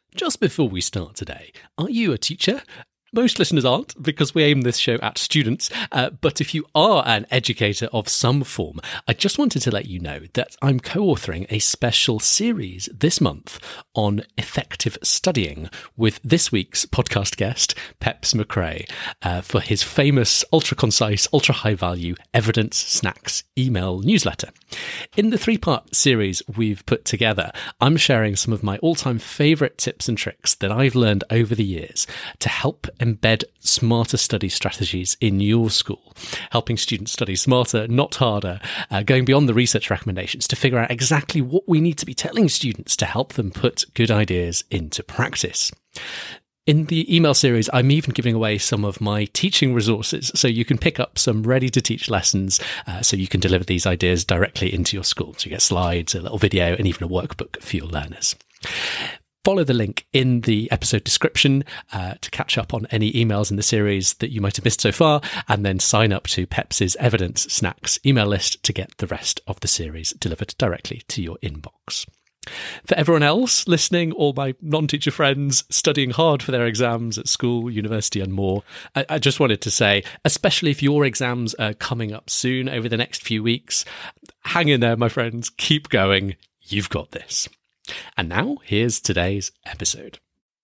Just before we start today, are you a teacher? Most listeners aren't, because we aim this show at students, but if you are an educator of some form, I just wanted to let you know that I'm co-authoring a special series this month on effective studying with this week's podcast guest, Peps McRae, for his famous ultra-concise, ultra-high-value Evidence Snacks email newsletter. In the three-part series we've put together, I'm sharing some of my all-time favourite tips and tricks that I've learned over the years to help embed smarter study strategies in your school, helping students study smarter, not harder, going beyond the research recommendations to figure out exactly what we need to be telling students to help them put good ideas into practice. In the email series, I'm even giving away some of my teaching resources, so you can pick up some ready-to-teach lessons so you can deliver these ideas directly into your school. So you get slides, a little video, and even a workbook for your learners. Follow the link in the episode description to catch up on any emails in the series that you might have missed so far, and then sign up to Peps's Evidence Snacks email list to get the rest of the series delivered directly to your inbox. For everyone else listening, all my non-teacher friends studying hard for their exams at school, university and more, I just wanted to say, especially if your exams are coming up soon over the next few weeks, hang in there, my friends, keep going, you've got this. And now, here's today's episode.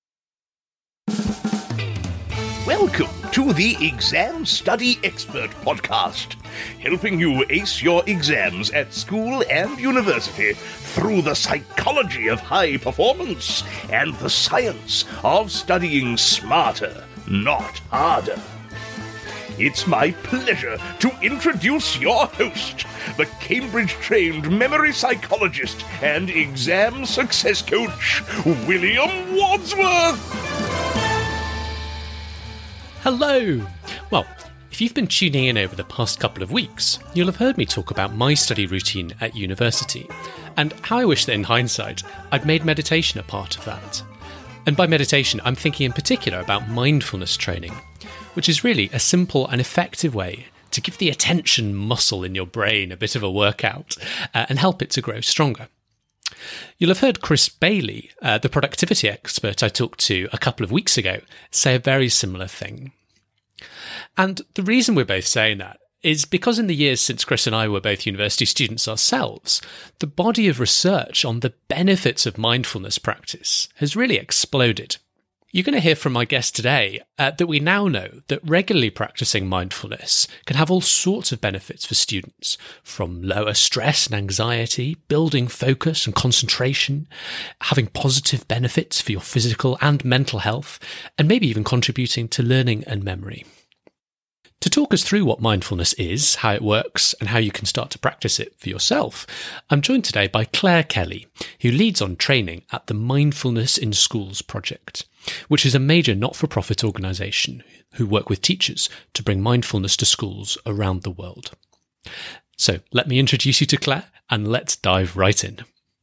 Welcome to the Exam Study Expert Podcast, helping you ace your exams at school and university through the psychology of high performance and the science of studying smarter, not harder. It's my pleasure to introduce your host, the Cambridge-trained memory psychologist and exam success coach, William Wadsworth. Hello! Well, if you've been tuning in over the past couple of weeks, you'll have heard me talk about my study routine at university, and how I wish that in hindsight, I'd made meditation a part of that. And by meditation, I'm thinking in particular about mindfulness training, which is really a simple and effective way to give the attention muscle in your brain a bit of a workout and help it to grow stronger. You'll have heard Chris Bailey, the productivity expert I talked to a couple of weeks ago, say a very similar thing. And the reason we're both saying that is because in the years since Chris and I were both university students ourselves, the body of research on the benefits of mindfulness practice has really exploded. You're going to hear from my guest today that we now know that regularly practicing mindfulness can have all sorts of benefits for students, from lower stress and anxiety, building focus and concentration, having positive benefits for your physical and mental health, and maybe even contributing to learning and memory. To talk us through what mindfulness is, how it works, and how you can start to practice it for yourself, I'm joined today by Claire Kelly, who leads on training at the Mindfulness in Schools project, which is a major not-for-profit organisation who work with teachers to bring mindfulness to schools around the world. So let me introduce you to Claire, and let's dive right in.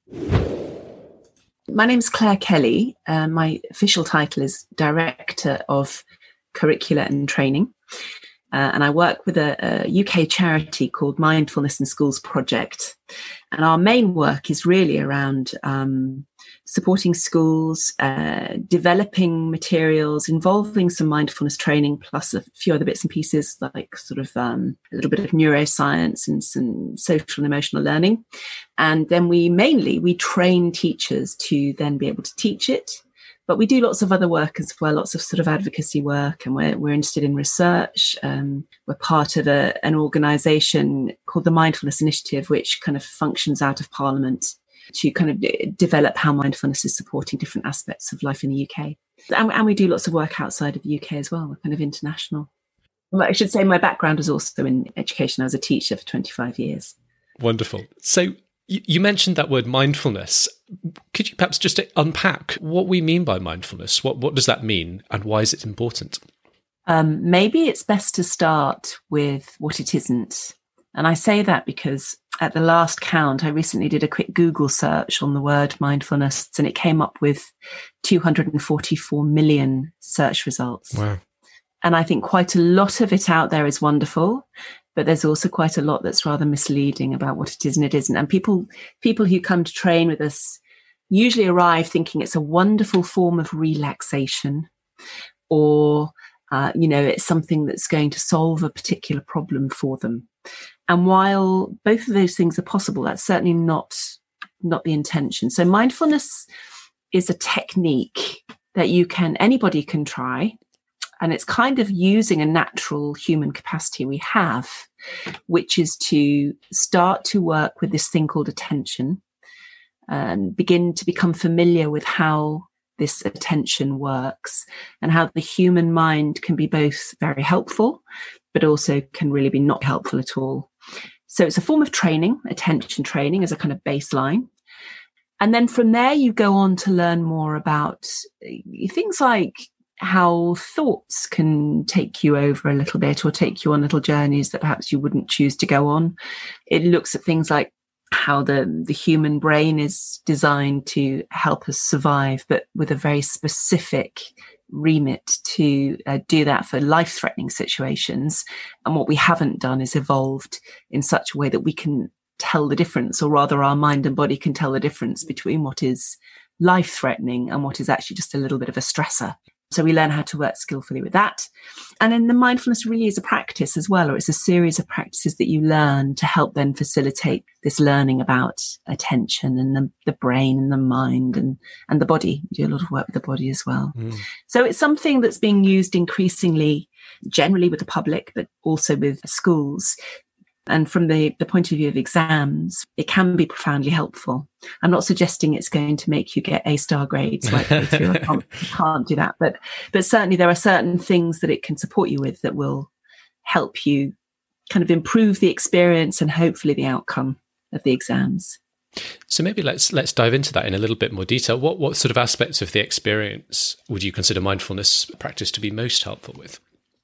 My name's Claire Kelly. My official title is Director of Curricula and Training. And I work with a UK charity called Mindfulness in Schools project. And our main work is really around supporting schools, developing materials, involving some mindfulness training, plus a few other bits and pieces like sort of a little bit of neuroscience and some social and emotional learning. And then we train teachers to then be able to teach it. But we do lots of other work as well, lots of sort of advocacy work, and we're interested in research. We're part of an organisation called the Mindfulness Initiative, which kind of functions out of Parliament to kind of develop how mindfulness is supporting different aspects of life in the UK. And we do lots of work outside of the UK as well. We're kind of international. I should say my background is also in education. I was a teacher for 25 years. Wonderful. So you mentioned that word mindfulness. Could you perhaps just unpack what we mean by mindfulness? What does that mean, and why is it important? Maybe it's best to start with what it isn't. And I say that because at the last count, I recently did a quick Google search on the word mindfulness, and it came up with 244 million search results. Wow. And I think quite a lot of it out there is wonderful, but there's also quite a lot that's rather misleading about what it is and it isn't. And people who come to train with us, usually arrive thinking it's a wonderful form of relaxation, or it's something that's going to solve a particular problem for them. And while both of those things are possible, that's certainly not the intention. So mindfulness is a technique that anybody can try. And it's kind of using a natural human capacity we have, which is to start to work with this thing called attention and begin to become familiar with how this attention works and how the human mind can be both very helpful, but also can really be not helpful at all. So it's a form of training, attention training as a kind of baseline. And then from there, you go on to learn more about things like how thoughts can take you over a little bit or take you on little journeys that perhaps you wouldn't choose to go on. It looks at things like how the human brain is designed to help us survive, but with a very specific remit to do that for life-threatening situations. And what we haven't done is evolved in such a way that we can tell the difference, or rather our mind and body can tell the difference between what is life-threatening and what is actually just a little bit of a stressor. So we learn how to work skillfully with that. And then the mindfulness really is a practice as well, or it's a series of practices that you learn to help then facilitate this learning about attention and the brain and the mind and the body. We do a lot of work with the body as well. So it's something that's being used increasingly, generally with the public, but also with schools. And from the point of view of exams, it can be profoundly helpful. I'm not suggesting it's going to make you get A-star grades right through. I can't do that. But certainly there are certain things that it can support you with that will help you kind of improve the experience and hopefully the outcome of the exams. So maybe let's dive into that in a little bit more detail. What sort of aspects of the experience would you consider mindfulness practice to be most helpful with?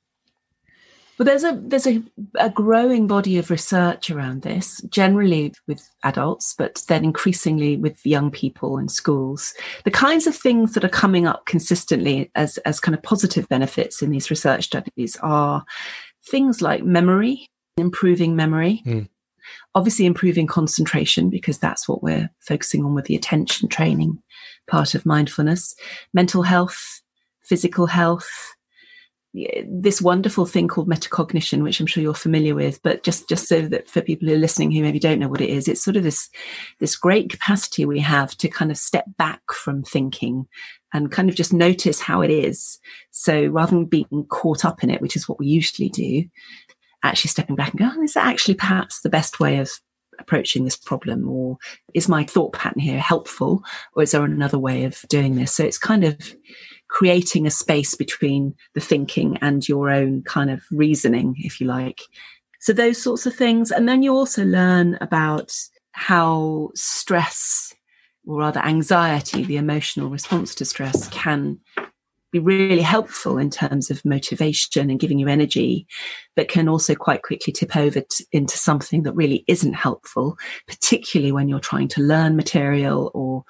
Well, there's a growing body of research around this, generally with adults, but then increasingly with young people in schools. The kinds of things that are coming up consistently as kind of positive benefits in these research studies are things like memory, improving memory, obviously improving concentration, because that's what we're focusing on with the attention training part of mindfulness, mental health, physical health, this wonderful thing called metacognition, which I'm sure you're familiar with, but just so that for people who are listening who maybe don't know what it is, it's sort of this great capacity we have to kind of step back from thinking and kind of just notice how it is. So rather than being caught up in it, which is what we usually do, actually stepping back and go, is that actually perhaps the best way of approaching this problem? Or is my thought pattern here helpful? Or is there another way of doing this? So it's kind of creating a space between the thinking and your own kind of reasoning, if you like. So those sorts of things. And then you also learn about how stress, or rather anxiety, the emotional response to stress, can be really helpful in terms of motivation and giving you energy, but can also quite quickly tip over into something that really isn't helpful, particularly when you're trying to learn material or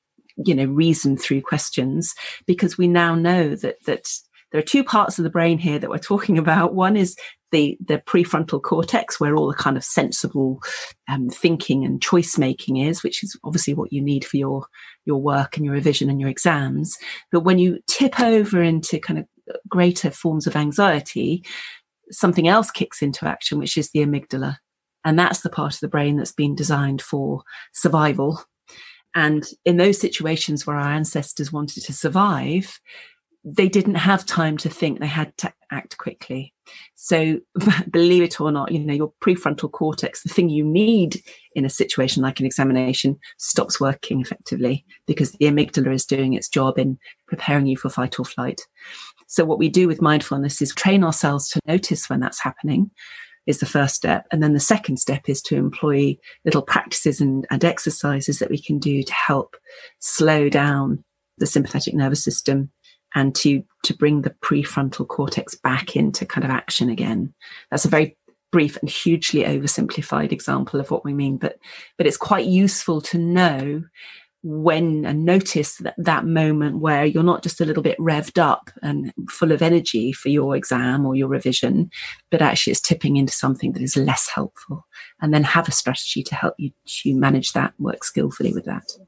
reason through questions, because we now know that there are two parts of the brain here that we're talking about. One is the prefrontal cortex, where all the kind of sensible thinking and choice making is, which is obviously what you need for your work and your revision and your exams. But when you tip over into kind of greater forms of anxiety, something else kicks into action, which is the amygdala. And that's the part of the brain that's been designed for survival. And in those situations where our ancestors wanted to survive, they didn't have time to think, they had to act quickly. So believe it or not, your prefrontal cortex, the thing you need in a situation like an examination, stops working effectively because the amygdala is doing its job in preparing you for fight or flight. So what we do with mindfulness is train ourselves to notice when that's happening, is the first step. And then the second step is to employ little practices and exercises that we can do to help slow down the sympathetic nervous system and to bring the prefrontal cortex back into kind of action again. That's a very brief and hugely oversimplified example of what we mean, but it's quite useful to know when and notice that moment where you're not just a little bit revved up and full of energy for your exam or your revision, but actually it's tipping into something that is less helpful, and then have a strategy to help you to manage that, work skillfully with that.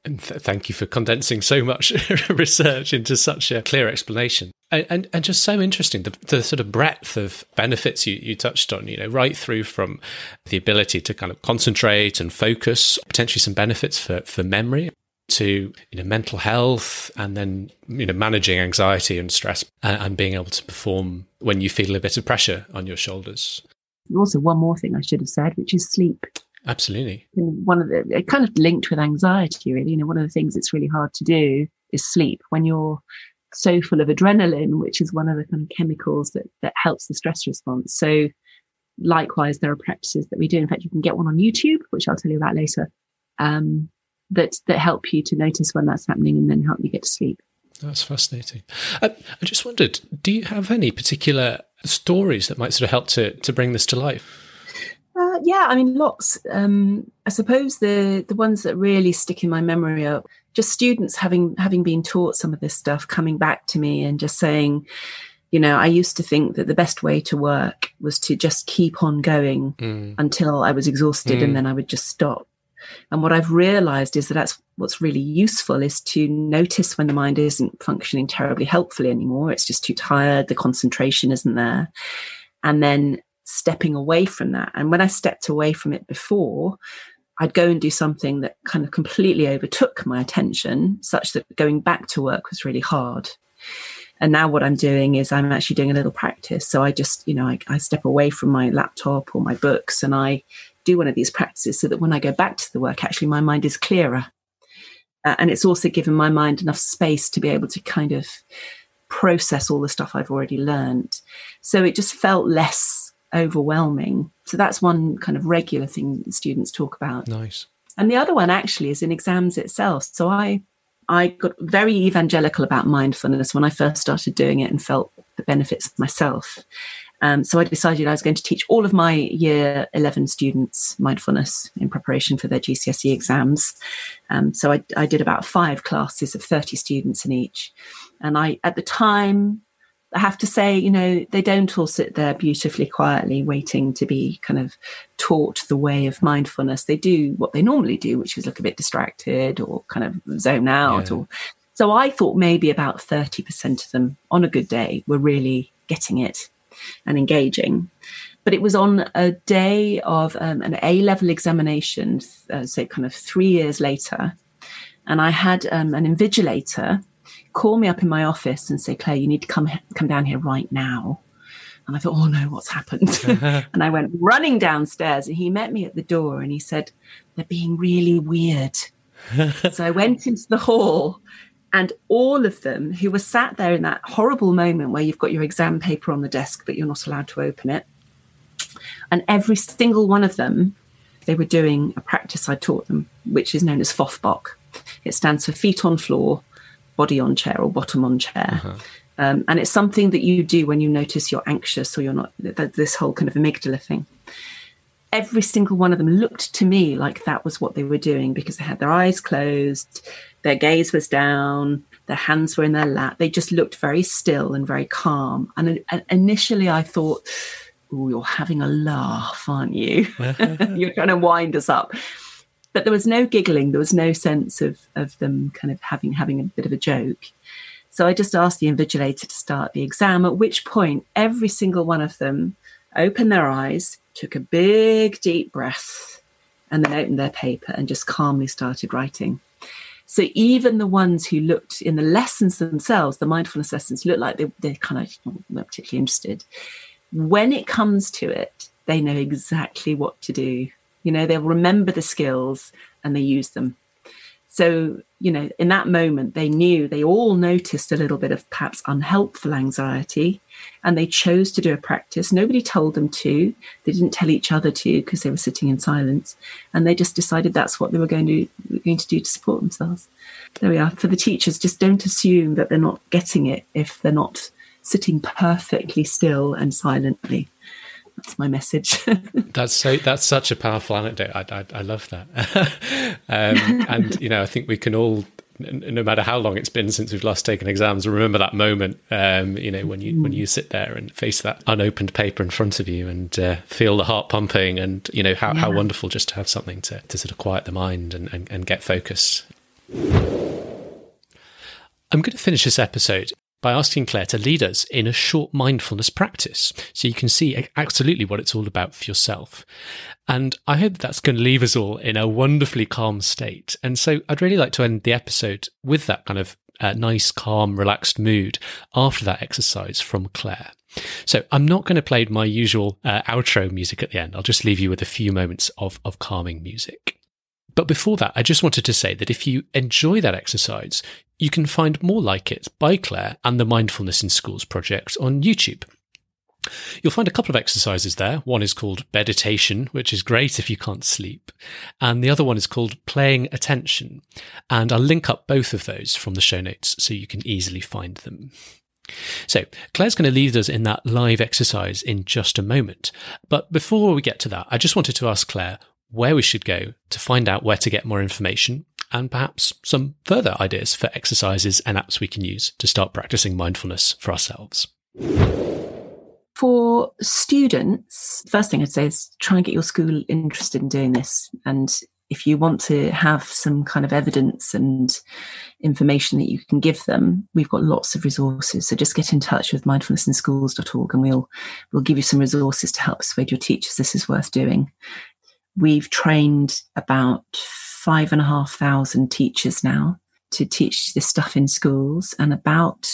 And thank you for condensing so much research into such a clear explanation. And just so interesting, the sort of breadth of benefits you touched on, right through from the ability to kind of concentrate and focus, potentially some benefits for memory, to mental health, and then managing anxiety and stress, and being able to perform when you feel a bit of pressure on your shoulders. Also, one more thing I should have said, which is sleep. Absolutely. It kind of linked with anxiety, really. One of the things that's really hard to do is sleep when you're so full of adrenaline, which is one of the kind of chemicals that helps the stress response. So likewise, there are practices that we do. In fact, you can get one on YouTube, which I'll tell you about later, that help you to notice when that's happening and then help you get to sleep. That's fascinating. I just wondered, do you have any particular stories that might sort of help to bring this to life? Yeah, I mean, lots. I suppose the ones that really stick in my memory are just students having been taught some of this stuff, coming back to me and just saying, I used to think that the best way to work was to just keep on going until I was exhausted and then I would just stop. And what I've realized is that's what's really useful, is to notice when the mind isn't functioning terribly helpfully anymore. It's just too tired. The concentration isn't there. And then stepping away from that. And when I stepped away from it before, I'd go and do something that kind of completely overtook my attention, such that going back to work was really hard. And now what I'm doing is I'm actually doing a little practice. So I just, I step away from my laptop or my books and I do one of these practices so that when I go back to the work, actually my mind is clearer. And it's also given my mind enough space to be able to kind of process all the stuff I've already learned. So it just felt less overwhelming. So that's one kind of regular thing that students talk about. Nice. And the other one actually is in exams itself. So I got very evangelical about mindfulness when I first started doing it and felt the benefits myself. So I decided I was going to teach all of my year 11 students mindfulness in preparation for their GCSE exams. So I did about 5 classes of 30 students in each. And at the time, I have to say, they don't all sit there beautifully quietly waiting to be kind of taught the way of mindfulness. They do what they normally do, which is look a bit distracted or kind of zone out. Yeah. So I thought maybe about 30% of them on a good day were really getting it and engaging. But it was on a day of an A-level examination, so kind of 3 years later, and I had an invigilator call me up in my office and say, Claire, you need to come down here right now. And I thought, oh no, what's happened? And I went running downstairs and he met me at the door and he said, they're being really weird. So I went into the hall and all of them who were sat there in that horrible moment where you've got your exam paper on the desk, but you're not allowed to open it. And every single one of them, they were doing a practice I taught them, which is known as FOFBOC. It stands for feet on floor, body on chair, or bottom on chair. Uh-huh. And it's something that you do when you notice you're anxious or you're not, this whole kind of amygdala thing. Every single one of them looked to me like that was what they were doing because they had their eyes closed, their gaze was down, their hands were in their lap. They just looked very still and very calm. And initially I thought, oh, you're having a laugh, aren't you? You're trying to wind us up. But there was no giggling. There was no sense of them kind of having a bit of a joke. So I just asked the invigilator to start the exam, at which point every single one of them opened their eyes, took a big, deep breath, and then opened their paper and just calmly started writing. So even the ones who looked in the lessons themselves, the mindfulness lessons, looked like they kind of weren't particularly interested. When it comes to it, they know exactly what to do. They'll remember the skills and they use them. So, in that moment, they all noticed a little bit of perhaps unhelpful anxiety and they chose to do a practice. Nobody told them to. They didn't tell each other to because they were sitting in silence. And they just decided that's what they were going to do to support themselves. There we are. For the teachers, just don't assume that they're not getting it if they're not sitting perfectly still and silently. That's my message. That's such a powerful anecdote. I love that. And I think we can all, no matter how long it's been since we've last taken exams, remember that moment. When you sit there and face that unopened paper in front of you and feel the heart pumping, and how wonderful just to have something to sort of quiet the mind and get focus. I'm going to finish this episode by asking Claire to lead us in a short mindfulness practice so you can see absolutely what it's all about for yourself. And I hope that's going to leave us all in a wonderfully calm state. And so I'd really like to end the episode with that kind of nice, calm, relaxed mood after that exercise from Claire. So I'm not going to play my usual outro music at the end. I'll just leave you with a few moments of calming music. But before that, I just wanted to say that if you enjoy that exercise, you can find more like it by Claire and the Mindfulness in Schools project on YouTube. You'll find a couple of exercises there. One is called Meditation, which is great if you can't sleep. And the other one is called Playing Attention. And I'll link up both of those from the show notes so you can easily find them. So Claire's going to lead us in that live exercise in just a moment. But before we get to that, I just wanted to ask Claire where we should go to find out where to get more information and perhaps some further ideas for exercises and apps we can use to start practicing mindfulness for ourselves. For students, first thing I'd say is try and get your school interested in doing this. And if you want to have some kind of evidence and information that you can give them, we've got lots of resources. So just get in touch with mindfulnessinschools.org and we'll give you some resources to help persuade your teachers this is worth doing. We've trained about 5,500 teachers now to teach this stuff in schools, and about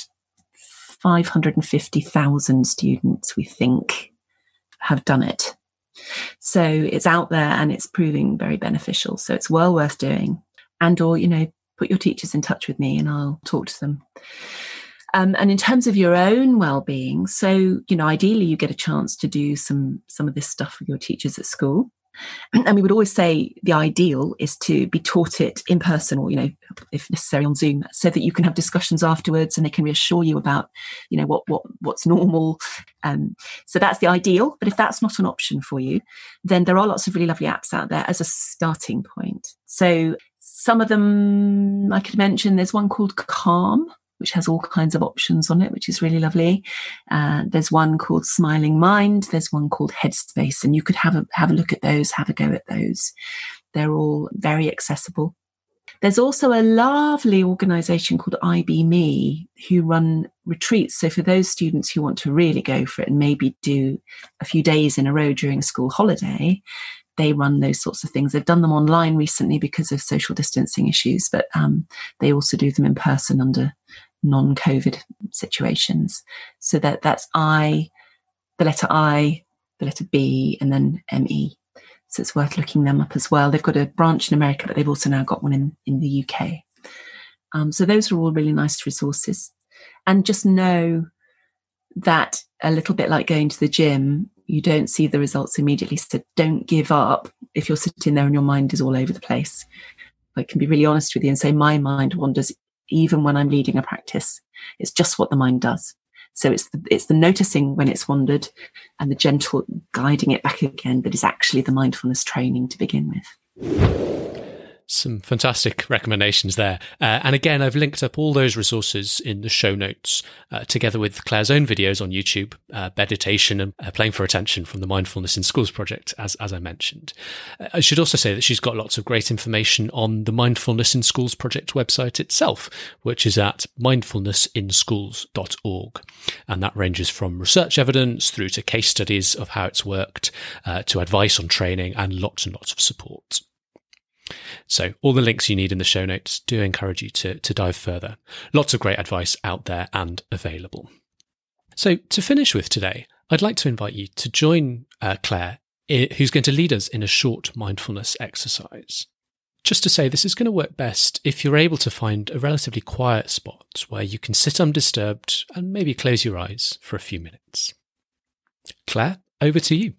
550,000 students, we think, have done it. So it's out there and it's proving very beneficial. So it's well worth doing. And or, put your teachers in touch with me and I'll talk to them. And in terms of your own well-being, so, ideally you get a chance to do some of this stuff with your teachers at school. And we would always say the ideal is to be taught it in person or, if necessary on Zoom, so that you can have discussions afterwards and they can reassure you about, what's normal. So that's the ideal. But if that's not an option for you, then there are lots of really lovely apps out there as a starting point. So some of them, I could mention, there's one called Calm, which has all kinds of options on it, which is really lovely. There's one called Smiling Mind. There's one called Headspace, and you could have a look at those, have a go at those. They're all very accessible. There's also a lovely organisation called IB.me who run retreats. So for those students who want to really go for it and maybe do a few days in a row during a school holiday, they run those sorts of things. They've done them online recently because of social distancing issues, but they also do them in person under non-COVID situations. So that's the letter B, and then ME. So it's worth looking them up as well. They've got a branch in America, but they've also now got one in the UK. So those are all really nice resources. And just know that a little bit like going to the gym, you don't see the results immediately. So don't give up if you're sitting there and your mind is all over the place. I can be really honest with you and say my mind wanders even when I'm leading a practice. It's just what the mind does. So it's the noticing when it's wandered and the gentle guiding it back again that is actually the mindfulness training to begin with. Some fantastic recommendations there. And again, I've linked up all those resources in the show notes, together with Claire's own videos on YouTube, meditation and playing for attention from the Mindfulness in Schools project, as I mentioned. I should also say that she's got lots of great information on the Mindfulness in Schools project website itself, which is at mindfulnessinschools.org. And that ranges from research evidence through to case studies of how it's worked, to advice on training and lots of support. So all the links you need in the show notes. Do encourage you to dive further. Lots of great advice out there and available. So to finish with today, I'd like to invite you to join Claire, who's going to lead us in a short mindfulness exercise. Just to say, this is going to work best if you're able to find a relatively quiet spot where you can sit undisturbed and maybe close your eyes for a few minutes. Claire, over to you.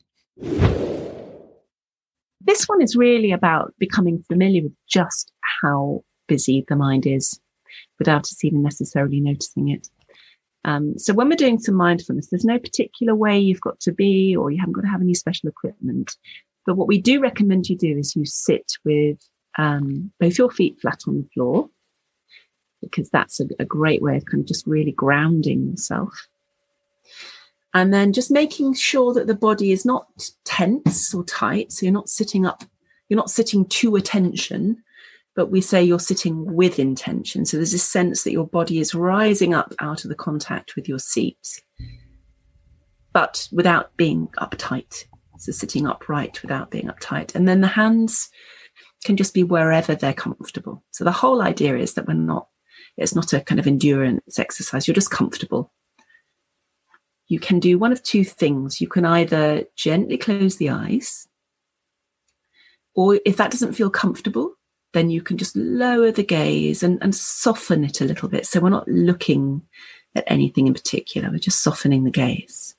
This one is really about becoming familiar with just how busy the mind is without us even necessarily noticing it. So when we're doing some mindfulness, there's no particular way you've got to be, or you haven't got to have any special equipment. But what we do recommend you do is you sit with both your feet flat on the floor, because that's a great way of kind of just really grounding yourself. And then just making sure that the body is not tense or tight. So you're not sitting up, you're not sitting to attention, but we say you're sitting with intention. So there's this sense that your body is rising up out of the contact with your seat, but without being uptight. So sitting upright without being uptight. And then the hands can just be wherever they're comfortable. So the whole idea is that it's not a kind of endurance exercise. You're just comfortable. You can do one of two things. You can either gently close the eyes, or if that doesn't feel comfortable, then you can just lower the gaze and soften it a little bit. So we're not looking at anything in particular. We're just softening the gaze.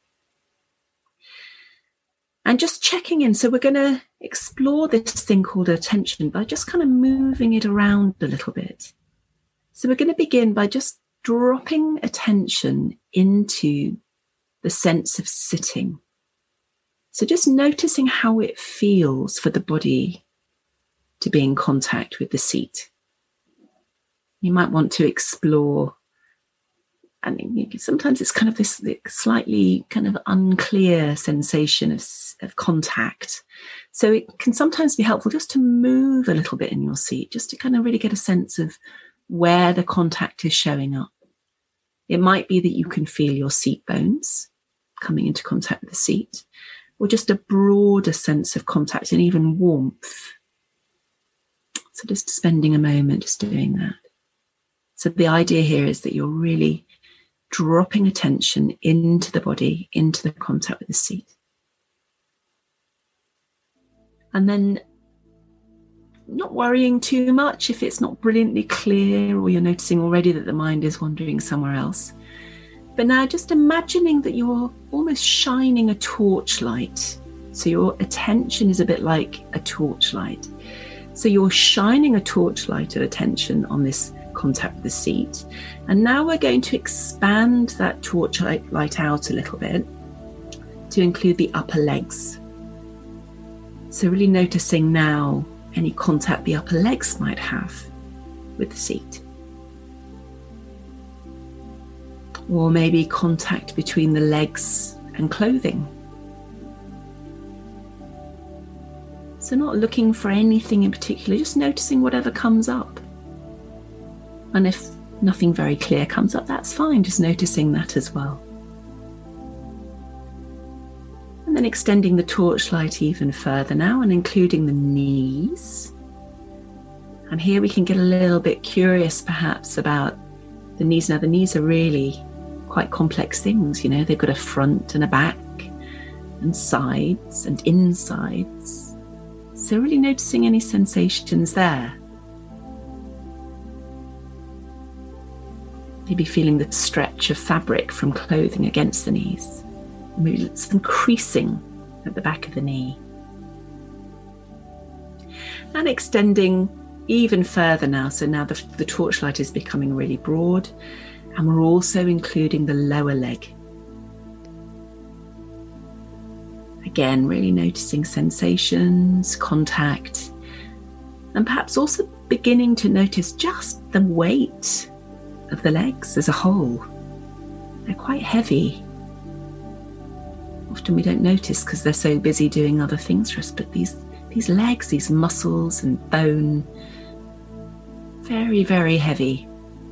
And just checking in. So we're going to explore this thing called attention by just kind of moving it around a little bit. So we're going to begin by just dropping attention into the sense of sitting. So just noticing how it feels for the body to be in contact with the seat. You might want to explore, and sometimes it's kind of this slightly kind of unclear sensation of contact. So it can sometimes be helpful just to move a little bit in your seat, just to kind of really get a sense of where the contact is showing up. It might be that you can feel your seat bones coming into contact with the seat, or just a broader sense of contact and even warmth. So just spending a moment just doing that. So the idea here is that you're really dropping attention into the body, into the contact with the seat. And then not worrying too much if it's not brilliantly clear, or you're noticing already that the mind is wandering somewhere else. But now just imagining that you're almost shining a torchlight. So your attention is a bit like a torchlight. So you're shining a torchlight of attention on this contact with the seat. And now we're going to expand that torchlight out a little bit to include the upper legs. So really noticing now any contact the upper legs might have with the seat. Or maybe contact between the legs and clothing. So not looking for anything in particular, just noticing whatever comes up. And if nothing very clear comes up, that's fine, just noticing that as well. And then extending the torchlight even further now and including the knees. And here we can get a little bit curious perhaps about the knees. Now the knees are really quite complex things, they've got a front and a back and sides and insides. So really noticing any sensations there. Maybe feeling the stretch of fabric from clothing against the knees. Maybe some creasing at the back of the knee. And extending even further now. So now the torchlight is becoming really broad, and we're also including the lower leg. Again, really noticing sensations, contact, and perhaps also beginning to notice just the weight of the legs as a whole. They're quite heavy. Often we don't notice because they're so busy doing other things for us, but these legs, these muscles and bone, very, very heavy.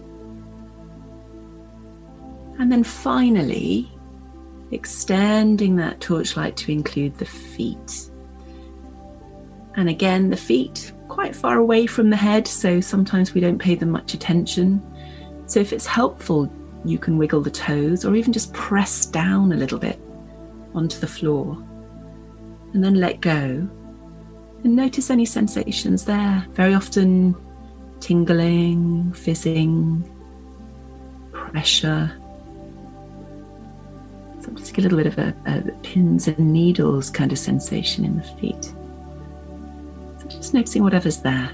And then finally, extending that torchlight to include the feet. And again, the feet quite far away from the head, so sometimes we don't pay them much attention. So if it's helpful, you can wiggle the toes or even just press down a little bit onto the floor and then let go and notice any sensations there. Very often tingling, fizzing, pressure. Sometimes a little bit of a pins and needles kind of sensation in the feet. So just noticing whatever's there.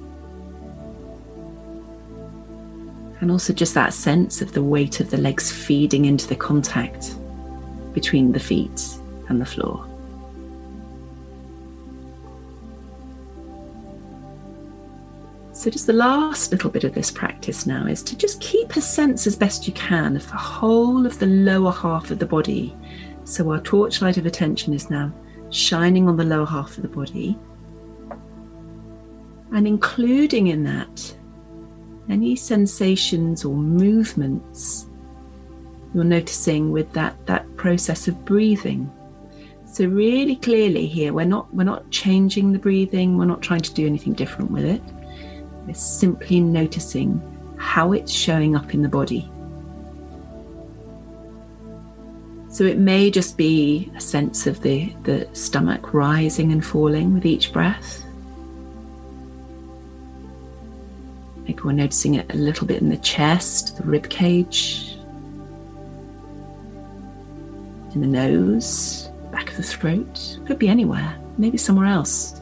And also just that sense of the weight of the legs feeding into the contact between the feet and the floor. So just the last little bit of this practice now is to just keep a sense as best you can of the whole of the lower half of the body. So our torchlight of attention is now shining on the lower half of the body. And including in that any sensations or movements you're noticing with that process of breathing. So really clearly here, we're not changing the breathing, we're not trying to do anything different with it. We're simply noticing how it's showing up in the body. So it may just be a sense of the stomach rising and falling with each breath. Maybe we're noticing it a little bit in the chest, the rib cage, in the nose, back of the throat. Could be anywhere, maybe somewhere else.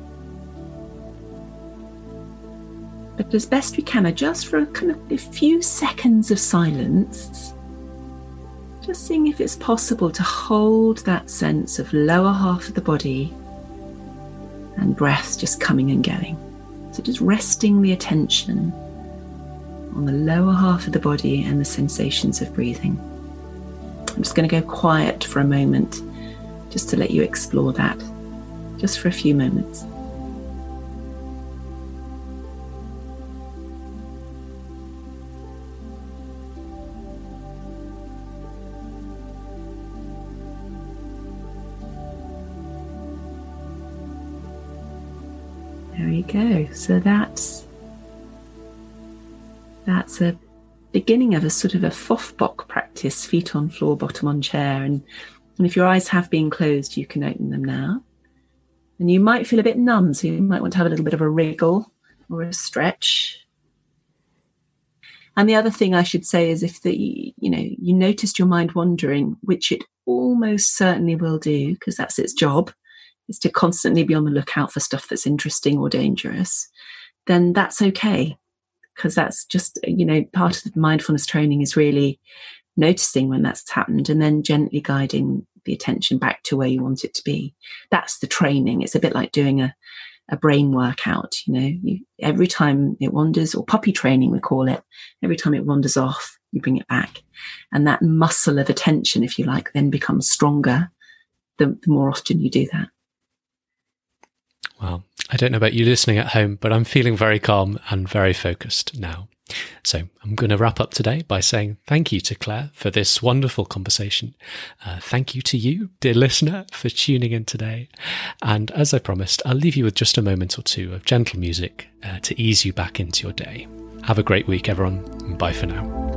But as best we can, just for a few seconds of silence, just seeing if it's possible to hold that sense of lower half of the body and breath just coming and going. So just resting the attention on the lower half of the body and the sensations of breathing. I'm just going to go quiet for a moment just to let you explore that, just for a few moments. There you go. So that's a beginning of a sort of a Fofbok practice, feet on floor, bottom on chair. And if your eyes have been closed, you can open them now. And you might feel a bit numb, so you might want to have a little bit of a wriggle or a stretch. And the other thing I should say is if you noticed your mind wandering, which it almost certainly will do, because that's its job, is to constantly be on the lookout for stuff that's interesting or dangerous, then that's okay. Because that's just, part of the mindfulness training is really noticing when that's happened and then gently guiding the attention back to where you want it to be. That's the training. It's a bit like doing a brain workout. Every time it wanders, or puppy training we call it, every time it wanders off, you bring it back. And that muscle of attention, if you like, then becomes stronger the more often you do that. Well, I don't know about you listening at home, but I'm feeling very calm and very focused now. So I'm going to wrap up today by saying thank you to Claire for this wonderful conversation. Thank you to you, dear listener, for tuning in today. And as I promised, I'll leave you with just a moment or two of gentle music to ease you back into your day. Have a great week, everyone. Bye for now.